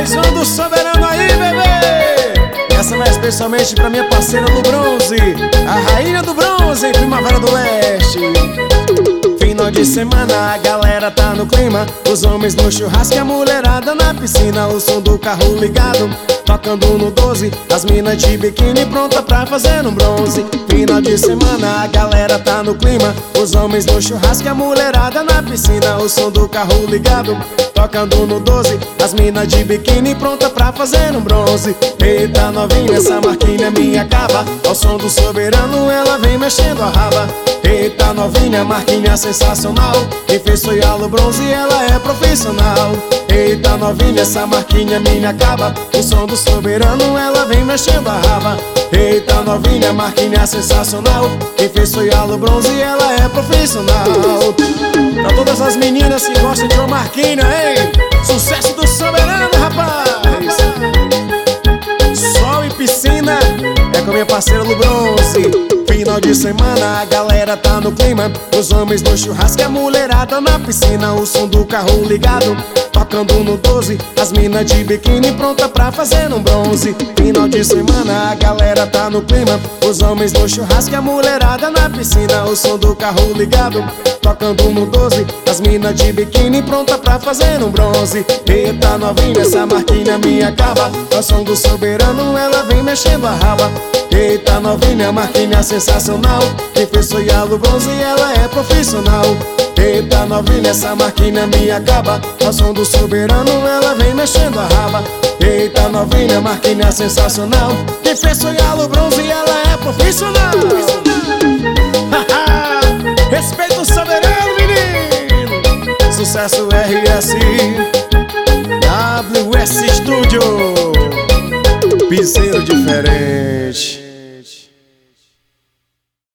Mais um do Soberano aí, bebê. Essa vai especialmente pra minha parceira do bronze, a rainha do bronze, Primavera do Leste. Final de semana, a galera tá no clima. Os homens no churrasco e a mulherada na piscina. O som do carro ligado, tocando no 12. As minas de biquíni pronta pra fazer um bronze. Final de semana, a galera tá no clima. Os homens no churrasco e a mulherada na piscina. O som do carro ligado, tocando no 12. As minas de biquíni pronta pra fazer um bronze. Eita novinha, essa marquinha minha acaba. Ao som do Soberano ela vem mexendo a raba. Eita novinha, marquinha sensacional. Quem fez foi a bronze, ela é profissional. Eita novinha, essa marquinha minha acaba. O som do Soberano, ela vem mexendo a raba. Eita novinha, marquinha sensacional. Quem fez foi a bronze, ela é profissional. Pra todas as meninas que gostam de uma marquinha, hein? Sucesso do Soberano, rapaz! Sol e piscina é com minha parceira do bronze. Final de semana, a galera tá no clima. Os homens no churrasco e a mulherada na piscina. O som do carro ligado, tocando no 12. As minas de biquíni pronta pra fazer um bronze. Final de semana, a galera tá no clima. Os homens no churrasco e a mulherada na piscina. O som do carro ligado, tocando no 12. As minas de biquíni pronta pra fazer um bronze. Eita novinha, essa marquinha minha acaba. O som do Soberano, ela vem mexendo a raba. Eita novinha, marquinha sensacional. Quem fez foi a bronze, ela é profissional. Eita novinha, essa marquinha minha acaba. O som do Soberano, ela vem mexendo a raba. Eita novinha, marquinha sensacional. Quem fez foi a bronze, ela é profissional. Respeita o Soberano, menino. Sucesso RS WS Studio, piseiro diferente.